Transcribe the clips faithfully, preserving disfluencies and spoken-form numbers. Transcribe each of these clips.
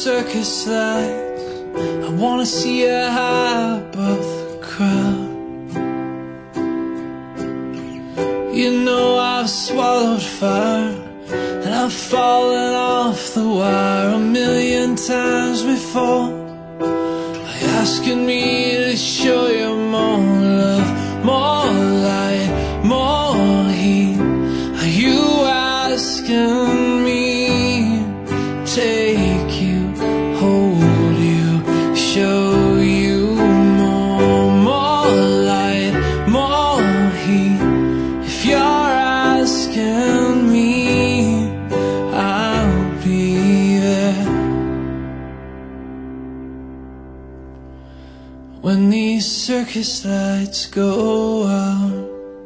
circus lights, I wanna see you high above the crowd. You know I've swallowed fire, and I've fallen off the wire a million times before. Are you asking me to show you more love, more light, more heat? Are you asking me to take you, hold you, show you more, more light, more heat? If you're asking me, I'll be there. When these circus lights go out,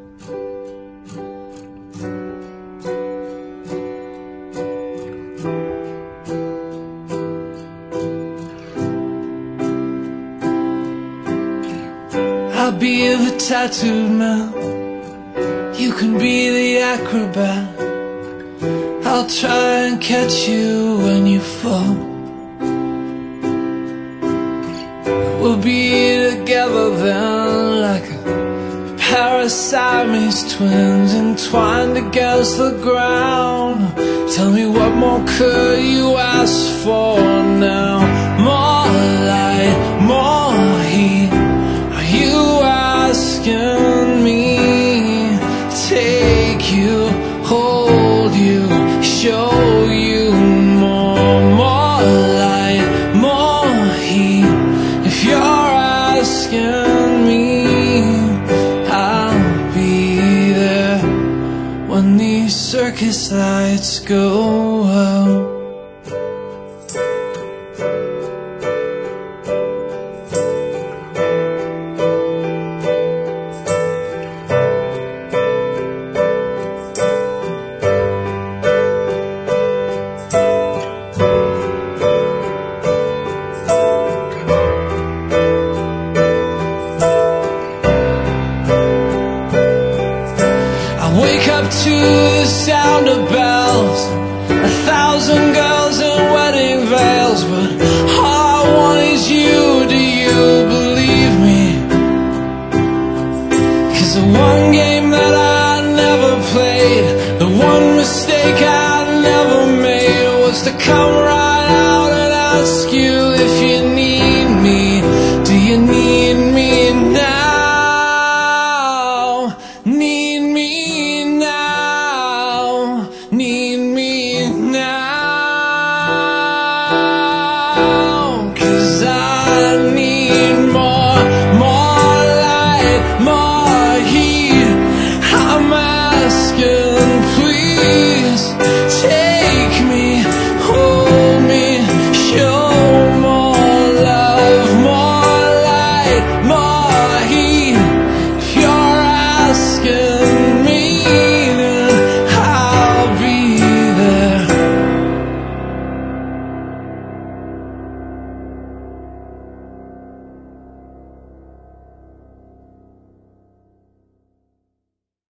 I'll be the tattooed man, you can be the acrobat. I'll try and catch you when you fall. We'll be together then, like a pair of Siamese twins entwined against the ground. Tell me, what more could you ask for now? More light, more heat. Are you asking me to take you, hold you, show you more, more light, more heat? If you're asking me, I'll be there when these circus lights go out. Wake up to the sound of bells, a thousand girls in wedding veils, but all I want is you. Do you believe me? 'Cause the one game that I never played, the one mistake I never made, was to come right out and ask you